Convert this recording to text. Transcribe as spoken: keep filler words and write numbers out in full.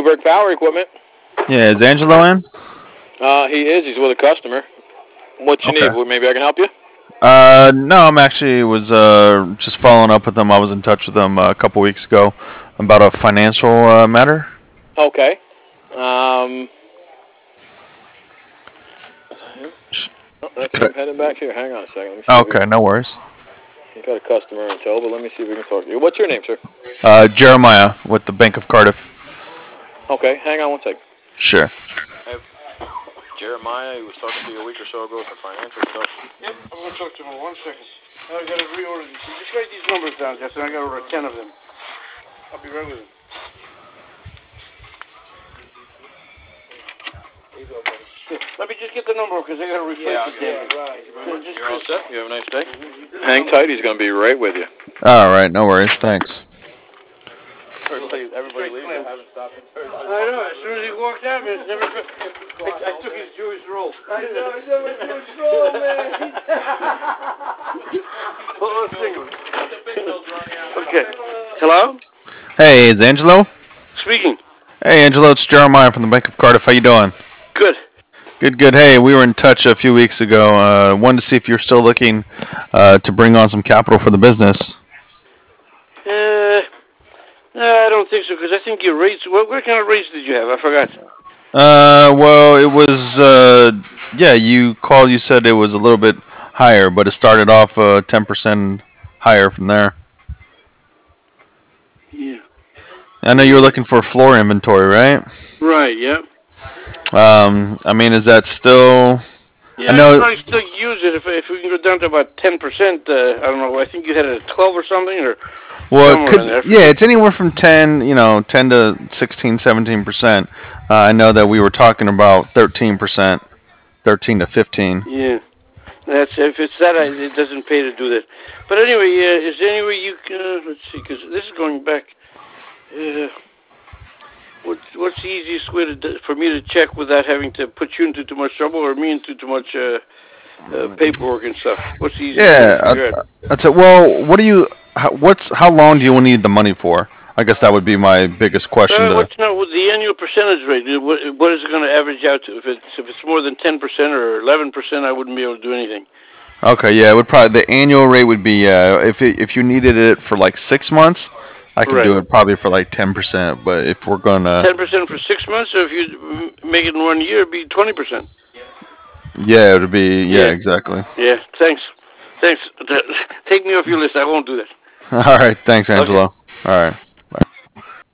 Newberg Power Equipment. Yeah, is Angelo in? Uh, he is. He's with a customer. What you Okay. need? Well, maybe I can help you. Uh, no, I'm actually was uh just following up with them. I was in touch with them uh, a couple weeks ago about a financial uh, matter. Okay. Um. Sh- Oh, that's Could him heading back here. Hang on a second. Let me see I, if we okay, can. no worries. He's got a customer in tow, but let me see if we can talk to you. What's your name, sir? Uh, Jeremiah with the Bank of Cardiff. Okay. Hang on one second. Sure. Hey, Jeremiah, he was talking to you a week or so ago for financial stuff. Yep, I'm going to talk to him in one second. I got to reorder these. Just write these numbers down, Justin. I got to order ten of them. I'll be right with him. Yeah, let me just get the number because I got to replace Yeah, it. yeah, right. You're all set. You have a nice day. Hang tight. He's going to be right with you. All right, no worries. Thanks. Everybody, everybody leaves. I haven't stopped in person. I know. As soon as he walked out, man, it's never. I, I took his Jewish roll. I know. I know his Jewish roll, man. Hold on a second. Okay. Hello. Hey, is Angelo? Speaking. Hey, Angelo, it's Jeremiah from the Bank of Cardiff. How you doing? Good. Good, good. Hey, we were in touch a few weeks ago. Uh, wanted to see if you're still looking uh, to bring on some capital for the business. Uh, no, I don't think so because I think your rates. What, what kind of rates did you have? I forgot. Uh, well, it was, uh, yeah, you called, you said it was a little bit higher, but it started off uh, ten percent higher from there. Yeah. I know you were looking for floor inventory, right? Right. Yeah. Um, I mean, is that still, Yeah, I I could know, probably still use it if if we can go down to about ten percent. Uh, I don't know. I think you had it at twelve or something, or well, it somewhere in could, there. I yeah, forget. it's anywhere from ten, you know, ten to sixteen, seventeen percent. Uh, I know that we were talking about thirteen percent, thirteen to fifteen. Yeah. That's if it's that, I, it doesn't pay to do that. But anyway, uh, is there any way you can? Uh, let's see, because this is going back. Uh, what what's the easiest way to do, for me to check without having to put you into too much trouble or me into too much uh, uh, paperwork and stuff? What's the easiest way to Yeah, figure out? I, that's it. Well, what do you, how, what's, how long do you need the money for? I guess that would be my biggest question Uh, to, what's now with the annual percentage rate? uh, What, what is it going to average out to? If it's if it's more than ten percent or eleven percent, I wouldn't be able to do anything. okay, yeah, it would probably, the annual rate would be, uh, if it, if you needed it for like six months, I could Right. do it probably for like ten percent, but if we're gonna, Ten percent for six months, or if you m- make it in one year, it'd be twenty percent. yeah, it would be, yeah, Yeah. exactly. Yeah. Thanks. Thanks. Take me off your list. I won't do that. All right, thanks, Okay. Angelo. All right.